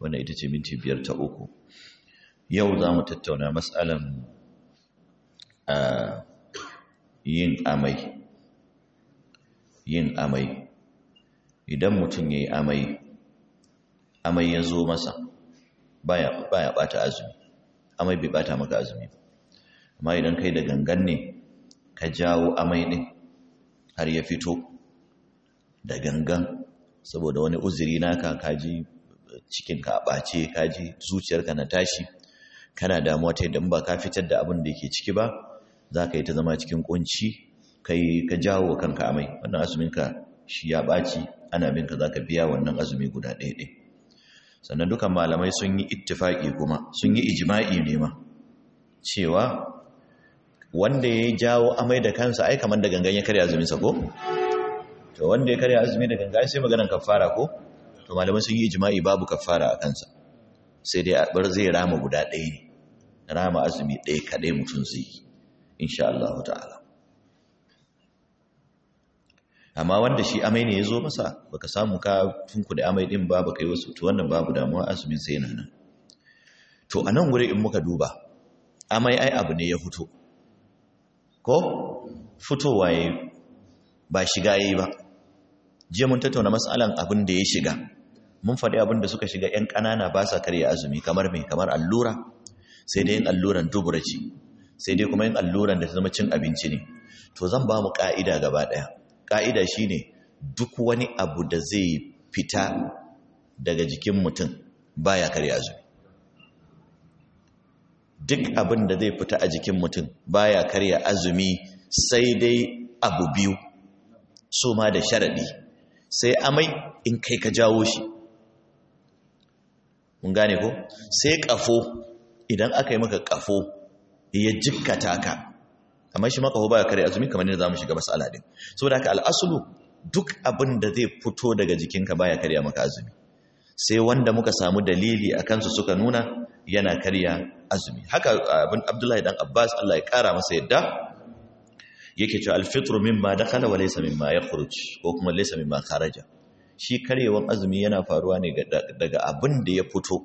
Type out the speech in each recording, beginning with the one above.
wannan ita ce minti 5 ta uku. Yau za mu tattauna matsalan yin amai. Yin amai, idan mutum ya yi amai ya zo masa baya bata azumi, amai bai bata maka azumi ba. Amma idan kai da gangan ne ka jawo amai din har ya fito da gangan saboda wani uzuri naka, kaji cikinka a ɓace, kaji zuciyarka na tashi, kana damuwa ta yadda ba ka fitar da abin da yake ciki ba, za ka yi ta zama cikin kunci, kai ka jawo wa kanka amai, wannan azuminka shi ya ɓaci, ana binka za ka biya wannan azumi guda ɗaya. Sannan dukan malamai sun yi ittifaƙi kuma sun yi ijima'i ne ma cewa wanda ya jawo amai da kansa ai kamar da gangan ya karya azuminsa ko? To wanda ya karya azumi da gangan sai maganan kafara ko? To malamai sun yi ijima'i babu kafara a kansa, sai dai bar zai rama guda ɗaya ne, rama azumi ɗaya kaɗai mutum zai yi insha Allah ta'ala. Amma wanda shi amai ne ya zo masa baka samu ka tunku da amai din ba, baka yi wasu, to wannan babu damuwa, azumin sai yana nan. To a nan gure in muka duba, amai ai abu ne ya fito ko fitowa yayi ba shiga yayi ba. Jiya mun tattauna matsalan abin da ya shiga, mun faɗi abin da suka shiga 'yan ƙanana ba sa karya azumi, kamar me, kamar allura, sai dai yin alluran dubura ce, sai dai kuma yin alluran da ta zama cin abinci ne. To zan ba mu ƙa'ida gaba ɗaya. Ƙa'ida shi ne duk wani abu da zai fita daga jikin mutum baya karya azumi. Duk abin da zai fita a jikin mutum baya karya azumi, sai dai abu biyu, so ma da sharaɗi, sai amai in kai ka jawo shi. Mun gane ko? Sai ƙafo, idan aka yi maka ƙafo ya jikkata ka, amma shi makaho baya kare azumi, kamar yadda zamu shiga mas'ala din. Saboda haka al'asulu duk abin da zai fito daga jikinka baya karya maka azumi, sai wanda muka samu dalili akan su suka nuna yana karya azumi. Haka abin Abdullahi dan Abbas Allah ya kara masa yadda yake cewa al-fitru mimma dakhala wa laysa mimma yakhruj, ko kuma laysa mimma kharaja. Shi karyewan azumi yana faruwa ne daga abin da ya fito,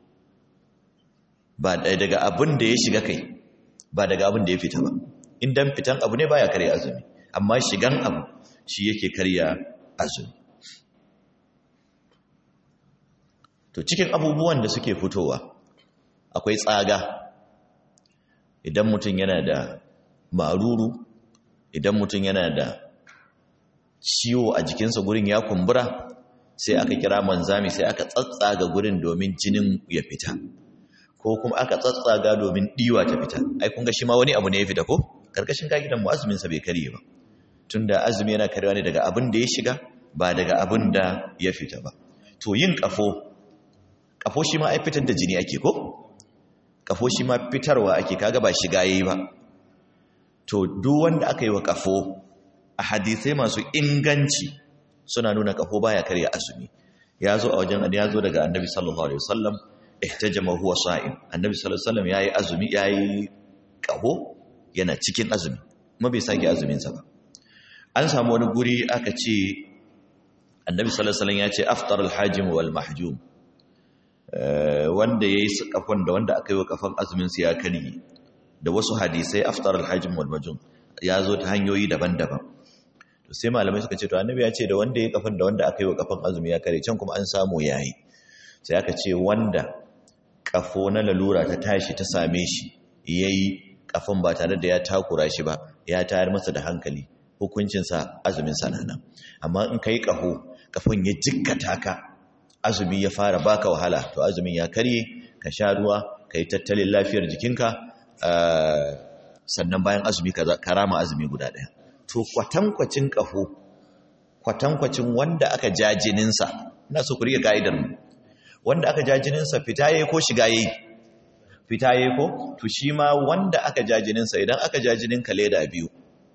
ba daga abin da ya shiga kai, ba daga abin da ya fita ba. Indan fitan abu ne baya karya azumi, amma shigan abu shi yake karya azumi. To cikin abubuwan da suke fitowa akwai tsaga. Idan mutum yana da maruru, idan mutum yana da ciwo a jikinsa, gurin ya kumbura, sai aka kira manzami, sai aka tsatsaga gurin domin jinin ya fita, ko kuma aka tsatsaga domin diwa ta fita. Ai kun ga shi ma wani abu ne ya fita ko? Karkashin kagidan mu azumin sa bai karye ba, tunda azumi yana karewa ne daga abin da ya shiga, ba daga abin da ya fita ba. To yin kafo shi ma ai fitar da jini ake ko? Kafo shi ma fitarwa ake, kaga ba shiga yayi ba. To duk wanda aka yi wa kafo, a hadisai masu inganci suna nuna kafo baya karya azumi. Ya zo daga Annabi sallallahu alaihi wasallam, ihtajama huwa sa'im. Annabi sallallahu alaihi wasallam yayi azumi, yayi kaho yana cikin azumi, kuma bai sake azumin sa ba. An samu wani guri aka ce Annabi sallallahu alaihi wasallam ya ce aftar al-hajim wal mahjum, wanda yayi kafan da wanda aka yi wa kafan azumin sa ya kari. Da wasu hadisai aftar al-hajim wal mahjum ya zo ta hanyoyi daban-daban. To sai malamai suka ce to Annabi ya ce da wanda yayi kafan da wanda aka yi wa kafan azumi ya kare, can kuma an samu yayi. Sai aka ce wanda kafo na lalura ta tashi ta same shi yayi kafin ba tare da ya takura shi ba, ya tayar masa da hankali, hukuncinsa azumin sanana. Amma in kai kafin ya jikkata ka, azumi ya fara baka wahala, to azumin ya karye, ka sha ruwa, ka yi tattalin lafiyar jikinka, sannan bayan azumi ka rama azumi guda ɗaya. To kwatankwacin kwatankwacin wanda aka ja jininsa, ina so ku riga ka'idar mu, wanda aka ja jininsa fita yayi ko shiga yayi? Fita yayi ko? To shi ma wanda aka ja jininsa, idan aka ja jininka leda biyu,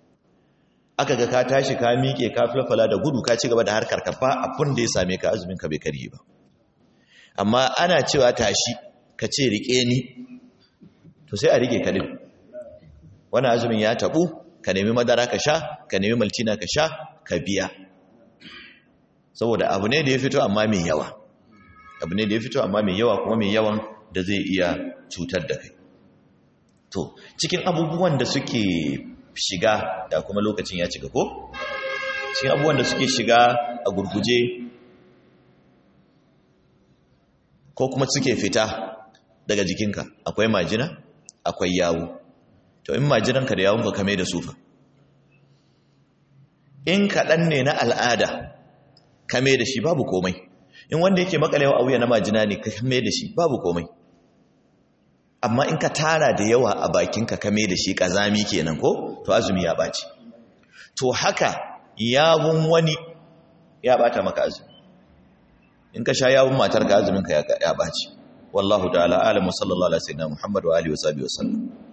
aka ga ka tashi ka miƙe ka falfala da gudu ka ci gaba da harkar ka, fa abin da ya same ka azumin ka bai karye ba. Amma ana cewa tashi ka ce rike ni, to sai a rike ka din. Wannan azumin ya tabu, ka nemi madara ka sha, ka nemi maltina ka sha, ka biya. Saboda abu ne da ya fito amma mai yawa. abu ne da ya fito amma mai yawa kuma mai yawan da zai iya cutar da kai. To cikin abubuwan da suke shiga, da kuma lokacin ya cika ko? Cikin abubuwan da suke shiga a gurguje ko kuma suke fita daga jikinka, akwai majina, akwai yawu. To in majinanka da yawunka kame da sufa, in kaɗan ne na al'ada kame da shi babu komai, in wanda yake makalewa a wuya na majina ne kame da shi babu komai. Amma in ka tara da yawa a bakinka kame da shi ƙazami kenan ko, to azumi ya ɓaci. To haka yawun wani ya ɓata maka azumi, in ka sha yawun matarka azuminka ya ɓaci. Wallahu ta'ala a'lam, sallallahu alaihi wa sallam Muhammad wa alihi wa sahbihi wa sallam.